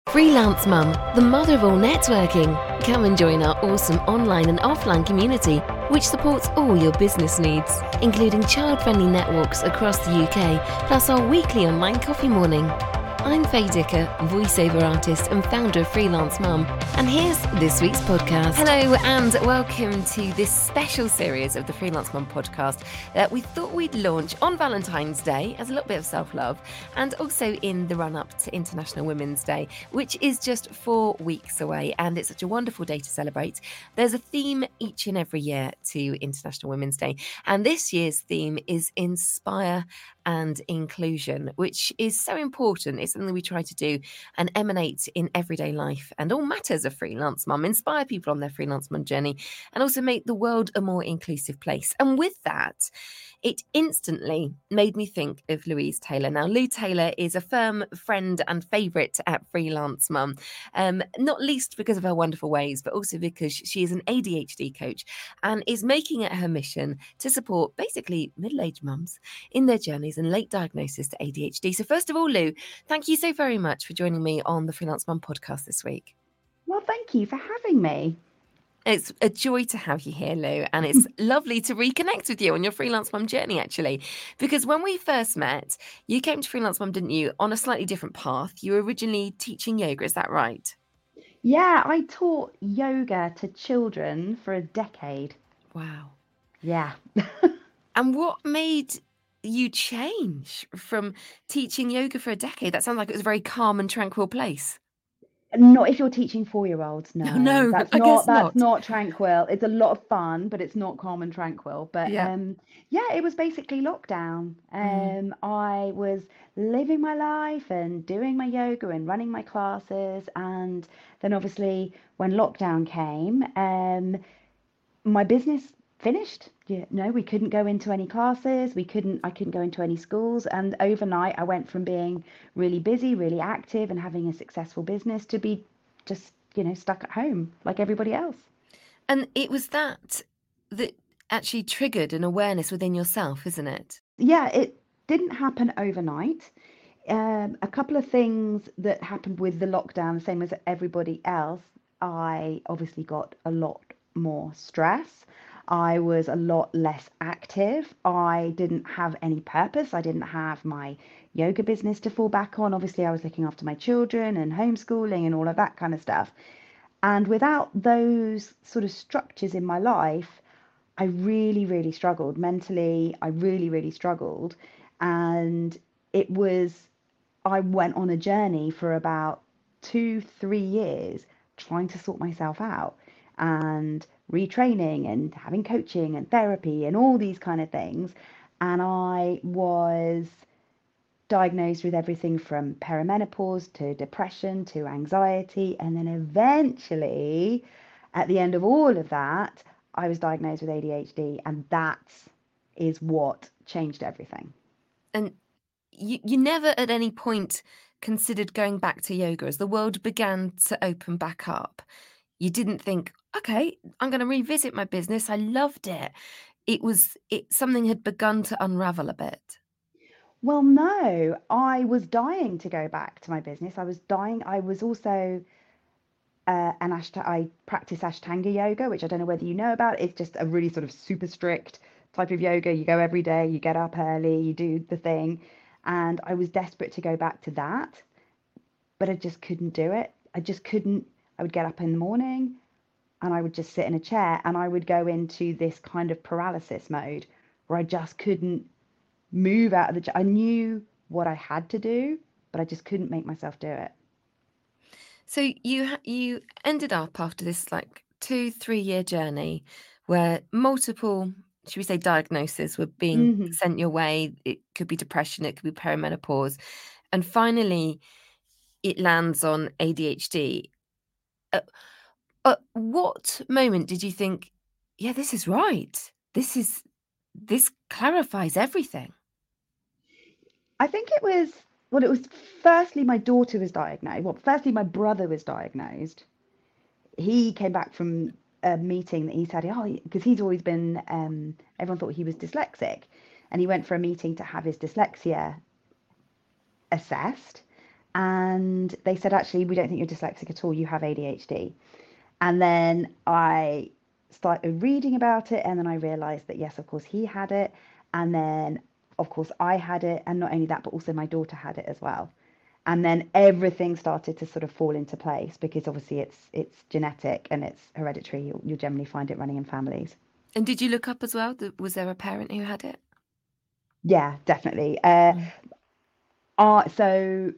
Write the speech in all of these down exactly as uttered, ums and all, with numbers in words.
Freelance Mum, the mother of all networking. Come and join our awesome online and offline community, which supports all your business needs, including child-friendly networks across the U K, plus our weekly online coffee morning. I'm Faye Dicker, voiceover artist and founder of Freelance Mum, and here's this week's podcast. Hello and welcome to this special series of the Freelance Mum podcast that we thought we'd launch on Valentine's Day as a little bit of self-love, and also in the run-up to International Women's Day, which is just four weeks away, and it's such a wonderful day to celebrate. There's a theme each and every year to International Women's Day, and this year's theme is Inspire and Inclusion, which is so important. It's something we try to do and emanate in everyday life and all matters of freelance mum, inspire people on their freelance mum journey, and also make the world a more inclusive place. And with that, it instantly made me think of Louise Taylor. Now, Lou Taylor is a firm friend and favourite at Freelance Mum, um, not least because of her wonderful ways, but also because she is an A D H D coach and is making it her mission to support basically middle-aged mums in their journeys and late diagnosis to A D H D. So first of all, Lou, thank you so very much for joining me on the Freelance Mum podcast this week. Well, thank you for having me. It's a joy to have you here, Lou, and it's lovely to reconnect with you on your Freelance Mum journey, actually, because when we first met, you came to Freelance Mum, didn't you, on a slightly different path. You were originally teaching yoga, is that right? Yeah, I taught yoga to children for a decade. Wow. Yeah. And what made you change from teaching yoga for a decade? That sounds like it was a very calm and tranquil place. Not if you're teaching four-year-olds, no. No, that's I not guess that's not. not tranquil. It's a lot of fun, but it's not calm and tranquil. But Yeah. um yeah, it was basically lockdown. Um Mm. I was living my life and doing my yoga and running my classes, and then obviously when lockdown came, um my business finished. Yeah, no, we couldn't go into any classes. We couldn't, I couldn't go into any schools. And overnight, I went from being really busy, really active, and having a successful business to be just, you know, stuck at home like everybody else. And it was that that actually triggered an awareness within yourself, isn't it? Yeah, it didn't happen overnight. Um, a couple of things that happened with the lockdown, the same as everybody else. I obviously got a lot more stress. I was a lot less active. I didn't have any purpose. I didn't have my yoga business to fall back on. Obviously, I was looking after my children and homeschooling and all of that kind of stuff. And without those sort of structures in my life, I really, really struggled mentally. I really, really struggled. And it was, I went on a journey for about two, three years trying to sort myself out and retraining and having coaching and therapy and all these kind of things. And I was diagnosed with everything from perimenopause to depression to anxiety. And then eventually, at the end of all of that, I was diagnosed with A D H D. And that is what changed everything. And you, you never at any point considered going back to yoga as the world began to open back up. You didn't think, okay, I'm going to revisit my business. I loved it. It was it something had begun to unravel a bit. Well, no, I was dying to go back to my business. I was dying. I was also uh, an Ashtanga, I practice Ashtanga yoga, which I don't know whether you know about. It's just a really sort of super strict type of yoga. You go every day, you get up early, you do the thing. And I was desperate to go back to that, but I just couldn't do it. I just couldn't. I would get up in the morning and I would just sit in a chair and I would go into this kind of paralysis mode where I just couldn't move out of the chair. I knew what I had to do, but I just couldn't make myself do it. So you you ended up after this like two, three year journey where multiple, should we say, diagnoses were being Mm-hmm. sent your way. It could be depression, it could be perimenopause. And finally, it lands on A D H D. At, at what moment did you think, yeah, this is right? This is this clarifies everything. I think it was, well, it was firstly my daughter was diagnosed. Well, firstly, my brother was diagnosed. He came back from a meeting that he's had, oh, because he's always been, um, everyone thought he was dyslexic. And he went for a meeting to have his dyslexia assessed. And they said, actually, we don't think you're dyslexic at all. You have A D H D. And then I started reading about it, and then I realized that, yes, of course, he had it. And then, of course, I had it. And not only that, but also my daughter had it as well. And then everything started to sort of fall into place because obviously it's it's genetic and it's hereditary. You'll, you'll generally find it running in families. And did you look up as well? Was there a parent who had it? Yeah, definitely. Uh, Mm. uh, so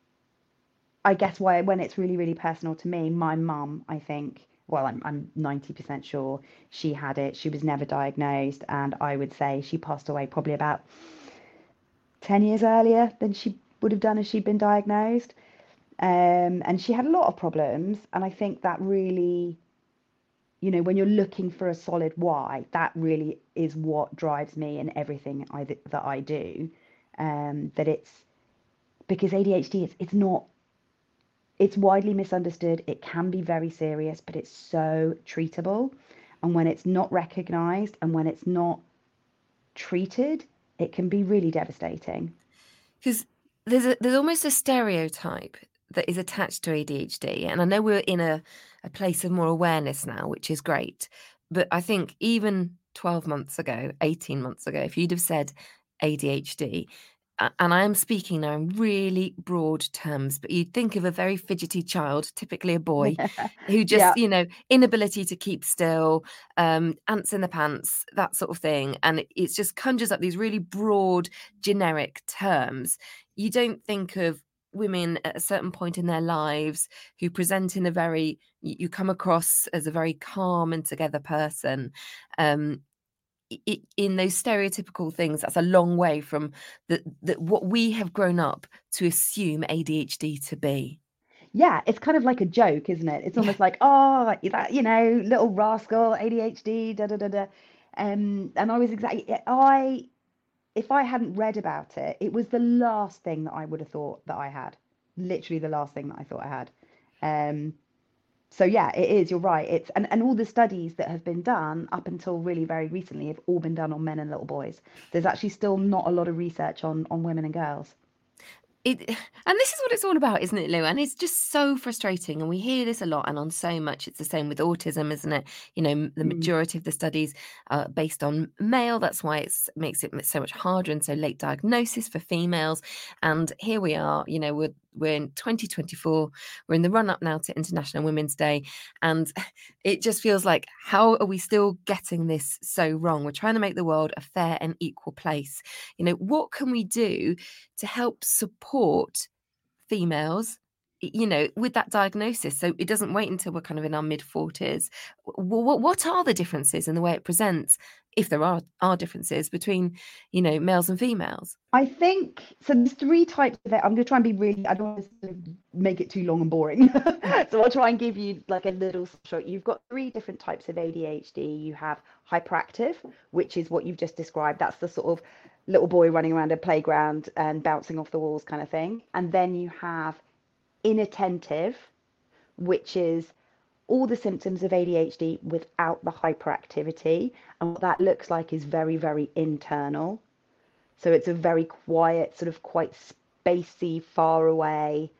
I guess why when it's really, really personal to me, my mum, I think, well, I'm I'm ninety percent sure she had it. She was never diagnosed, and I would say she passed away probably about ten years earlier than she would have done if she'd been diagnosed. Um, and she had a lot of problems, and I think that really, you know, when you're looking for a solid why, that really is what drives me in everything I that I do. Um, that it's because A D H D, it's it's not it's widely misunderstood. It can be very serious, but it's so treatable. And when it's not recognized and when it's not treated, it can be really devastating. Because there's a, there's almost a stereotype that is attached to A D H D. And I know we're in a, a place of more awareness now, which is great. But I think even twelve months ago, eighteen months ago, if you'd have said A D H D, and I am speaking now in really broad terms, but you'd think of a very fidgety child, typically a boy, who Yeah. just, you know, inability to keep still, um, ants in the pants, that sort of thing. And it, it just conjures up these really broad, generic terms. You don't think of women at a certain point in their lives who present in a very, you come across as a very calm and together person. Um, It, in those stereotypical things, that's a long way from the, the what we have grown up to assume A D H D to be. Yeah, it's kind of like a joke, isn't it? It's Yeah. almost like, oh, that, you know, little rascal, A D H D, da da da da. Um, and I was exactly, I, if I hadn't read about it, it was the last thing that I would have thought that I had. Literally the last thing that I thought I had. Um, so yeah, it is, you're right. It's and, and all the studies that have been done up until really very recently have all been done on men and little boys. There's actually still not a lot of research on on women and girls. It, and this is what it's all about, isn't it, Lou? And it's just so frustrating. And we hear this a lot, and on so much. It's the same with autism, isn't it? You know, the Mm. majority of the studies are based on male. That's why it makes it so much harder and so late diagnosis for females. And here we are, you know, we're we're in twenty twenty-four. We're in the run up now to International Women's Day, and it just feels like, how are we still getting this so wrong? We're trying to make the world a fair and equal place. You know, what can we do to help support females, you know, with that diagnosis, so it doesn't wait until we're kind of in our mid forties? What what are the differences in the way it presents, if there are are differences between, you know, males and females? I think so. There's three types of it. I'm going to try and be really, I don't want to sort of make it too long and boring. So I'll try and give you like a little short. You've got three different types of A D H D. You have hyperactive, which is what you've just described. That's the sort of little boy running around a playground and bouncing off the walls kind of thing. And then you have inattentive, which is all the symptoms of A D H D without the hyperactivity. And what that looks like is very, very internal. So it's a very quiet, sort of quite spacey, far away.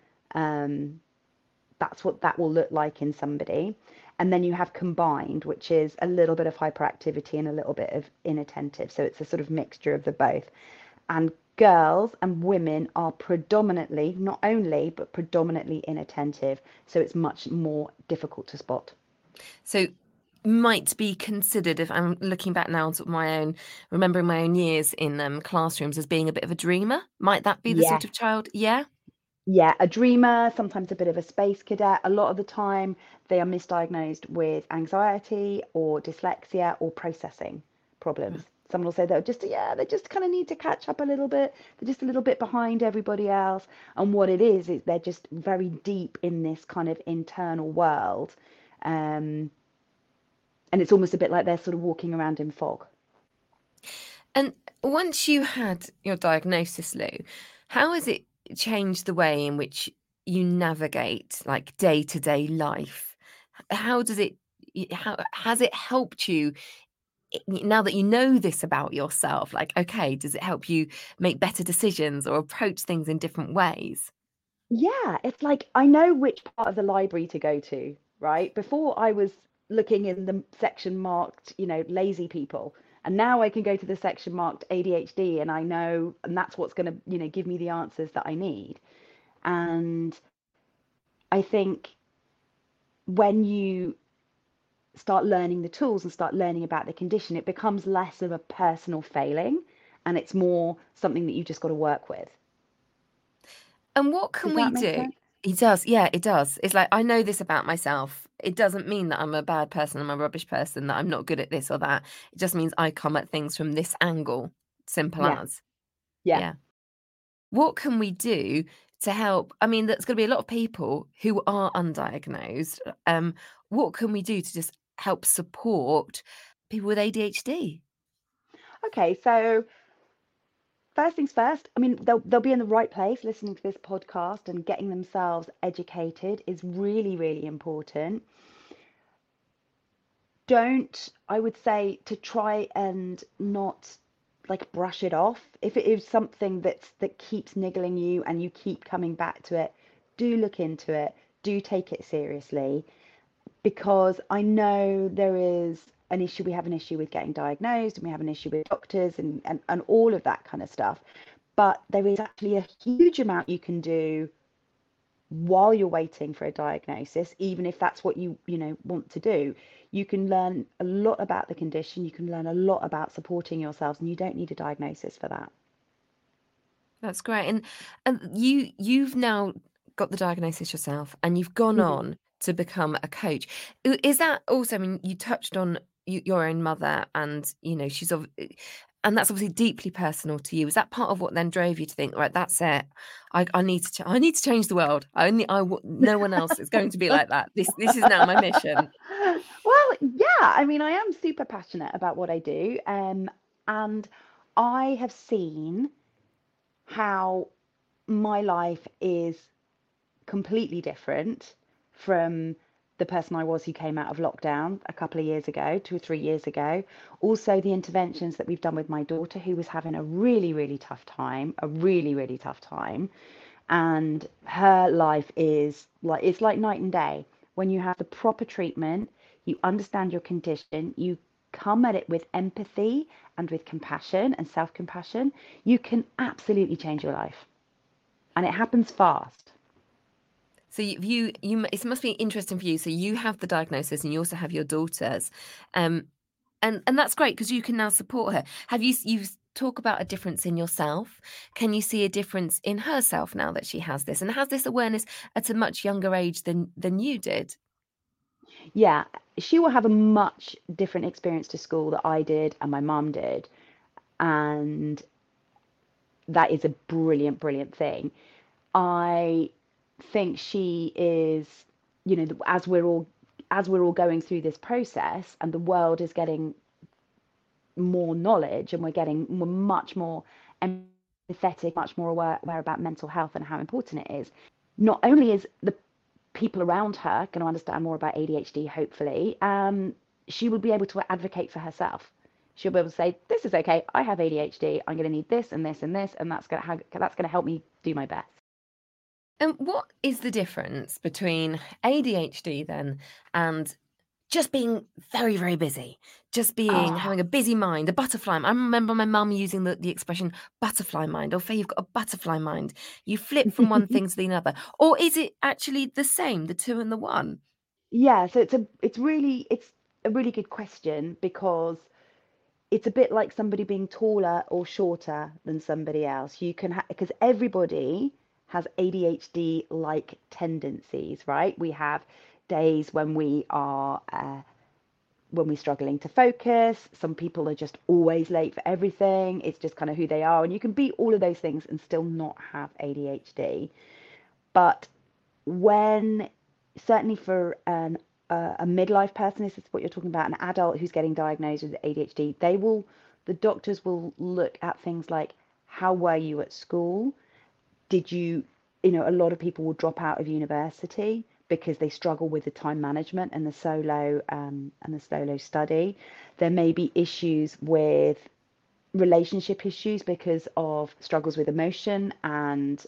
Um, that's what that will look like in somebody. And then you have combined, which is a little bit of hyperactivity and a little bit of inattentive. So it's a sort of mixture of the both. And girls and women are predominantly, not only, but predominantly inattentive. So it's much more difficult to spot. So might be considered, if I'm looking back now on sort of my own, remembering my own years in um, classrooms, as being a bit of a dreamer. Might that be the Yeah. sort of child? Yeah. Yeah, a dreamer, sometimes a bit of a space cadet. A lot of the time, they are misdiagnosed with anxiety or dyslexia or processing problems. Someone will say they're just, yeah, they just kind of need to catch up a little bit. They're just a little bit behind everybody else. And what it is, is they're just very deep in this kind of internal world. Um, and it's almost a bit like they're sort of walking around in fog. And once you had your diagnosis, Lou, how has it changed the way in which you navigate like day-to-day life? How does it, how has it helped you now that you know this about yourself? Like, okay, does it help you make better decisions or approach things in different ways? Yeah, it's like I know which part of the library to go to, right? Before I was looking in the section marked, you know, lazy people, and now I can go to the section marked A D H D and I know, and that's what's going to, you know, give me the answers that I need. And I think when you start learning the tools and start learning about the condition, it becomes less of a personal failing and it's more something that you just got to work with. And what Does can we that make do? sense? It does, yeah, it does. It's like I know this about myself. It doesn't mean that I'm a bad person, I'm a rubbish person, that I'm not good at this or that. It just means I come at things from this angle. Simple Yeah, as. yeah. Yeah. What can we do to help? I mean, there's going to be a lot of people who are undiagnosed. Um, what can we do to just help support people with A D H D? Okay, so first things first, I mean, they'll they'll be in the right place listening to this podcast and getting themselves educated is really, really important. Don't, I would say, to try and not like brush it off. If it is something that's that keeps niggling you and you keep coming back to it, do look into it, do take it seriously, because I know there is an issue. We have an issue with getting diagnosed and we have an issue with doctors and, and, and all of that kind of stuff. But there is actually a huge amount you can do while you're waiting for a diagnosis, even if that's what you, you know, want to do. You can learn a lot about the condition, you can learn a lot about supporting yourselves, and you don't need a diagnosis for that. That's great. And and you you've now got the diagnosis yourself and you've gone Mhm. on to become a coach. I- Is that also, I mean, you touched on y- your own mother and, you know, she's of and that's obviously deeply personal to you. Is that part of what then drove you to think, right, that's it. I, I need to ch- I need to change the world. I only I w- no one else is going to be like that. This this is now my mission. Well, yeah, I mean, I am super passionate about what I do, um, and I have seen how my life is completely different from the person I was who came out of lockdown a couple of years ago, two or three years ago. Also, the interventions that we've done with my daughter, who was having a really, really tough time, a really, really tough time. And her life is like, it's like night and day. When you have the proper treatment, you understand your condition, you come at it with empathy and with compassion and self compassion, you can absolutely change your life. And it happens fast. So you, you, you, it must be interesting for you. So you have the diagnosis, and you also have your daughters, um, and and that's great because you can now support her. Have you you talk about a difference in yourself? Can you see a difference in herself now that she has this and has this awareness at a much younger age than than you did? Yeah, she will have a much different experience to school that I did and my mum did. And that is a brilliant, brilliant thing. I think she is, you know, as we're all as we're all going through this process and the world is getting more knowledge and we're getting we're much more empathetic, much more aware, aware about mental health and how important it is. Not only is the people around her going to understand more about A D H D, hopefully, um, she will be able to advocate for herself. She'll be able to say, "This is okay. I have A D H D. I'm going to need this and this and this, and that's going to that's going to help me do my best." And what is the difference between A D H D then and just being very, very busy, just being Oh, having a busy mind, a butterfly mind. I remember my mum using the, the expression butterfly mind. Oh, Faye, you've got a butterfly mind. You flip from one thing to the other. Or is it actually the same, the two and the one? yeah. So it's a it's really it's a really good question because it's a bit like somebody being taller or shorter than somebody else. You can, because everybody has A D H D like tendencies, right? We have days when we are, uh, when we're struggling to focus. Some people are just always late for everything. It's just kind of who they are. And you can be all of those things and still not have A D H D. But when, certainly for an uh, a midlife person, this is what you're talking about, an adult who's getting diagnosed with A D H D, they will, the doctors will look at things like, how were you at school? Did you, you know, a lot of people will drop out of university because they struggle with the time management and the solo um, and the solo study. There may be issues with relationship issues because of struggles with emotion and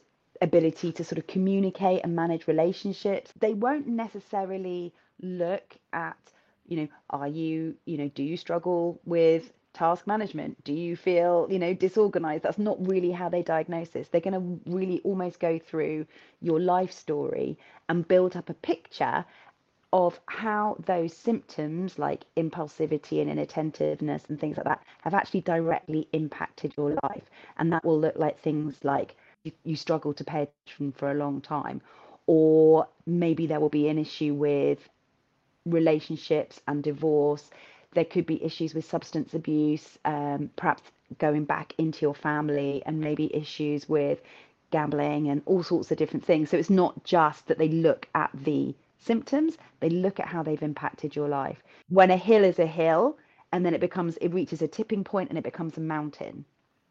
ability to sort of communicate and manage relationships. They won't necessarily look at, you know, are you, you know, do you struggle with task management? Do you feel, you know, disorganized? That's not really how they diagnose this. They're going to really almost go through your life story and build up a picture of how those symptoms like impulsivity and inattentiveness and things like that have actually directly impacted your life. And that will look like things like you, you struggle to pay attention for a long time, or maybe there will be an issue with relationships and divorce. There could be issues with substance abuse, um, perhaps going back into your family, and maybe issues with gambling and all sorts of different things. So it's not just that they look at the symptoms, they look at how they've impacted your life. When a hill is a hill, and then it becomes, it reaches a tipping point and it becomes a mountain.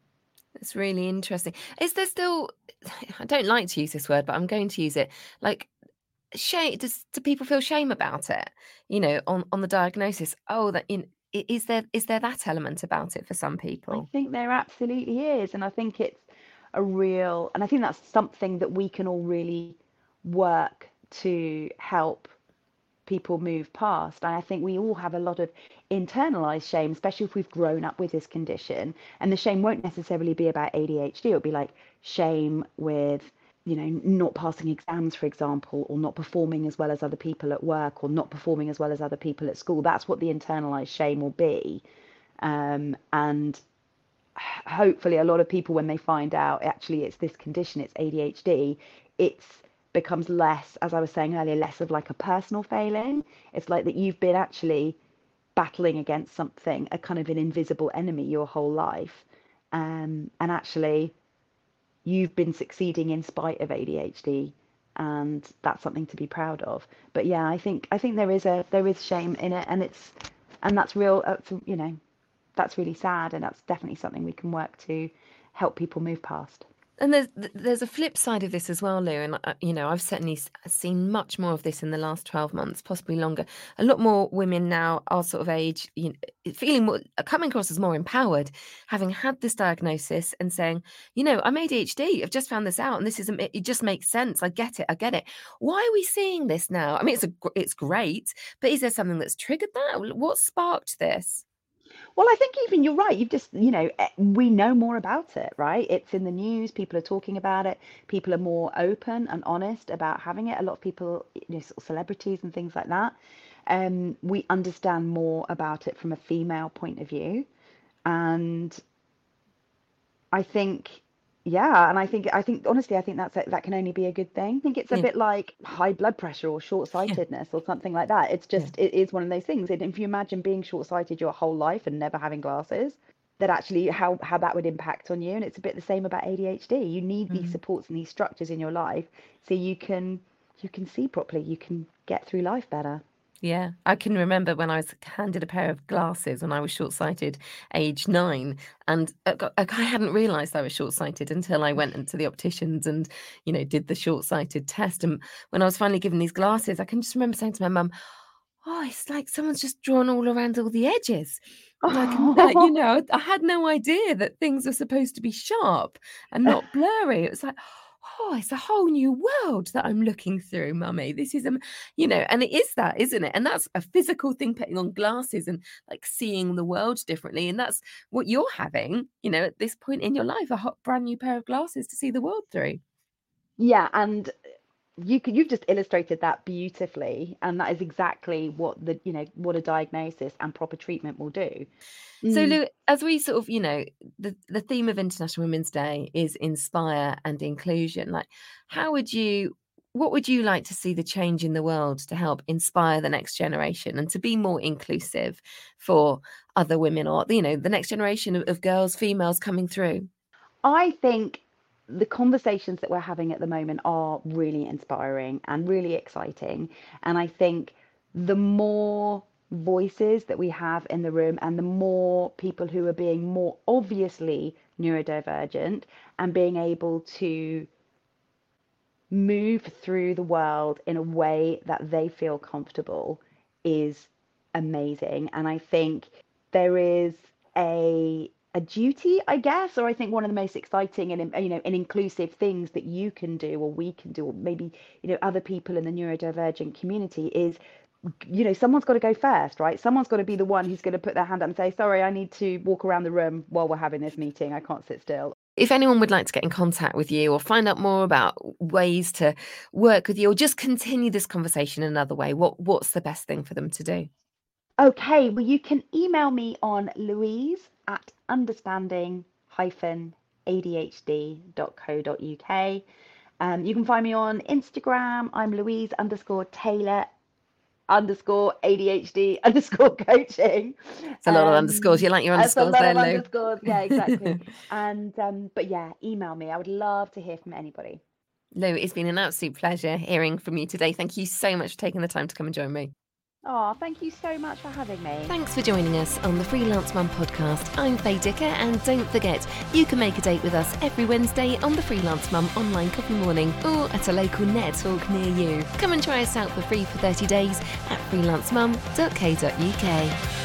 It's really interesting. Is there still, I don't like to use this word, but I'm going to use it, like shame? Does do people feel shame about it? You know, on on the diagnosis. Oh, that in i- is there is there that element about it for some I people? think there absolutely is. And I think it's a real, and I think that's something that we can all really work to help people move past. And I think we all have a lot of internalized shame, especially if we've grown up with this condition. And the shame won't necessarily be about A D H D. It'll be like shame with, you know, not passing exams, for example, or not performing as well as other people at work, or not performing as well as other people at school. That's what the internalized shame will be. Um, and hopefully a lot of people, when they find out actually it's this condition, it's A D H D, it's becomes less, as I was saying earlier, less of like a personal failing. It's like that you've been actually battling against something, a kind of an invisible enemy your whole life. Um, and actually you've been succeeding in spite of A D H D, and that's something to be proud of. But yeah, I think I think there is a there is shame in it, and it's and that's real. Uh, you know, that's really sad, and that's definitely something we can work to help people move past. And there's there's a flip side of this as well, Lou. And uh, you know, I've certainly s- seen much more of this in the last twelve months, possibly longer. A lot more women now, our sort of age, you know, feeling more, coming across as more empowered, having had this diagnosis and saying, you know, I'm A D H D. I've just found this out, and this is it just makes sense. I get it. I get it. Why are we seeing this now? I mean, it's a gr- it's great, but is there something that's triggered that? What sparked this? Well, I think even you're right. You've just, you know, eh, we know more about it, right? It's in the news. People are talking about it. People are more open and honest about having it. A lot of people, you know, sort of celebrities and things like that. Um, we understand more about it from a female point of view. And I think, yeah, and I think, I think honestly, I think that's a, that can only be a good thing. I think it's a Yeah, bit like high blood pressure or yeah, short-sightedness or something like that. It's yeah. just, it is one of those things. And if you imagine being short-sighted your whole life and never having glasses, that actually how how that would impact on you. And it's a bit the same about A D H D. You need these Mm. supports and these structures in your life so you can you can see properly. You can get through life better. Yeah, I can remember when I was handed a pair of glasses when I was short-sighted, age nine, and uh, go- uh, I hadn't realised I was short-sighted until I went into the opticians and, you know, did the short-sighted test. And when I was finally given these glasses, I can just remember saying to my mum, "Oh, it's like someone's just drawn all around all the edges." And I can, like, you know, I had no idea that things were supposed to be sharp and not blurry. It was like, oh, it's a whole new world that I'm looking through, mummy. This is, um, you know, and it is that, isn't it? And that's a physical thing, putting on glasses and like seeing the world differently. And that's what you're having, you know, at this point in your life, a hot, brand new pair of glasses to see the world through. Yeah, and you could you've just illustrated that beautifully, and that is exactly what the you know what a diagnosis and proper treatment will do. So, Mm. Lou, as we sort of, you know, the, the theme of International Women's Day is inspire and inclusion. Like, how would you, what would you like to see the change in the world to help inspire the next generation and to be more inclusive for other women or, you know, the next generation of, of girls, females coming through? I think the conversations that we're having at the moment are really inspiring and really exciting. And I think the more voices that we have in the room and the more people who are being more obviously neurodivergent and being able to move through the world in a way that they feel comfortable is amazing. And I think there is a a duty, I guess, or I think one of the most exciting and, you know, and inclusive things that you can do, or we can do, or maybe, you know, other people in the neurodivergent community is, you know, someone's got to go first, right? Someone's got to be the one who's going to put their hand up and say, sorry, I need to walk around the room while we're having this meeting. I can't sit still. If anyone would like to get in contact with you or find out more about ways to work with you or just continue this conversation another way, what what's the best thing for them to do? Okay, well, you can email me on Louise at understanding hyphen A D H D dot co dot U K. Um, you can find me on Instagram. I'm Louise underscore Taylor underscore A D H D underscore coaching. It's a lot um, of underscores. You like your underscores there, Lou? That's a lot of underscores. Yeah, exactly. and um, but yeah, email me. I would love to hear from anybody. Lou, it's been an absolute pleasure hearing from you today. Thank you so much for taking the time to come and join me. Oh, thank you so much for having me. Thanks for joining us on the Freelance Mum podcast. I'm Faye Dicker, and don't forget, you can make a date with us every Wednesday on the Freelance Mum online coffee morning or at a local network near you. Come and try us out for free for thirty days at freelance mum dot co dot U K.